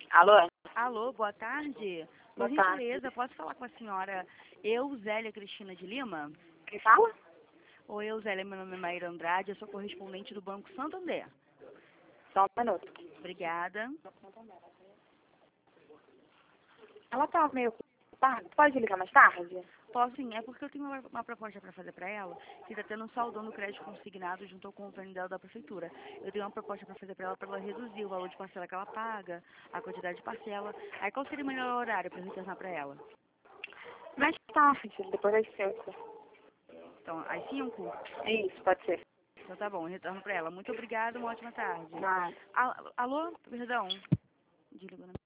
Alô? Alô, boa tarde. Por Boa tarde. gentileza, posso falar com a senhora Euzélia Cristina de Lima? Quem fala? Oi, Euzélia, meu nome é Maíra Andrade, eu sou correspondente do Banco Santander. Só um minuto. Obrigada. Ela tá meio ocupada. Pode ligar mais tarde? Posso sim, é porque eu tenho uma proposta para fazer para ela, que está tendo um saldão do crédito consignado junto ao convênio dela da prefeitura. Eu tenho uma proposta para fazer para ela reduzir o valor de parcela que ela paga, a quantidade de parcela. Aí qual seria o melhor horário para eu retornar para ela? Mais tarde, depois das 5. Então, às 5? Isso, pode ser. Então tá bom, eu retorno para ela. Muito obrigada, uma ótima tarde. Nada. Alô? Perdão. Desligou na